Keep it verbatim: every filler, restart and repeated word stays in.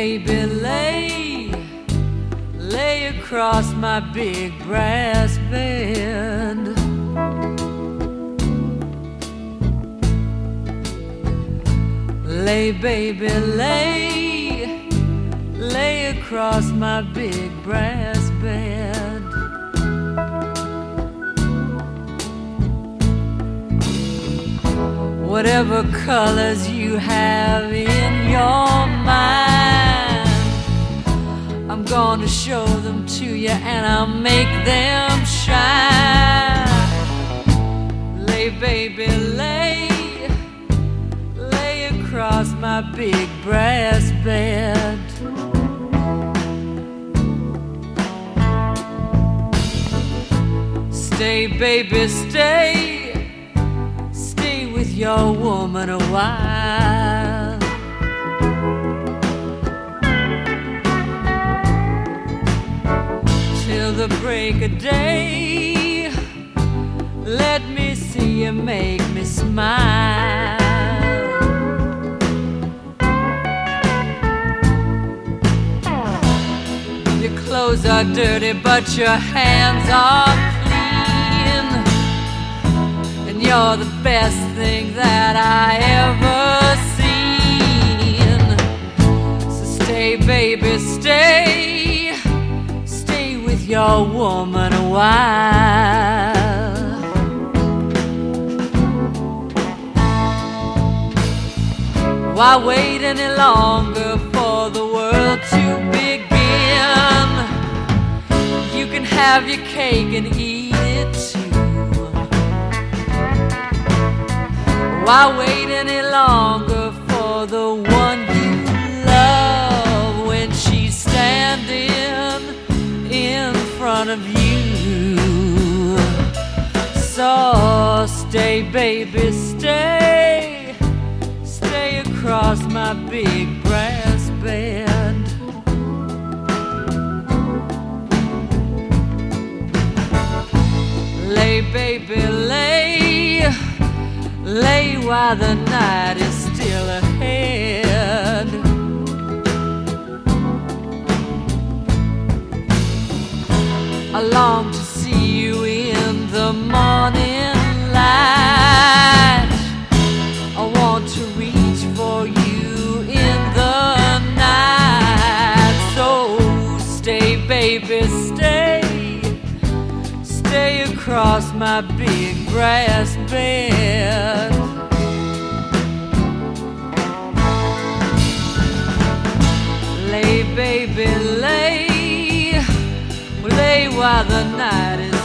baby, lay, lay across my big brass bed. Lay, baby, lay, lay across my big brass bed. Whatever colors you have in your mind, I'm gonna show them to you and I'll make them shine. Lay, baby, lay, lay across my big brass bed. Stay, baby, stay, with your woman a while. Till the break of day, let me see you make me smile. Your clothes are dirty but your hands are clean, and you're the best thing that I ever seen. So stay, baby, stay, stay with your woman a while. Why wait any longer for the world to begin? You can have your cake and eat it too. Why wait any longer for the one you love when she's standing in front of you? So stay, baby, stay, stay across my big brass bed. Lay, baby, lay, lay while the night is still ahead. I long to see you in the morning light. I want to reach for you in the night. So stay, baby, stay, stay across my big brass bed. Lay, baby, lay, lay while the night is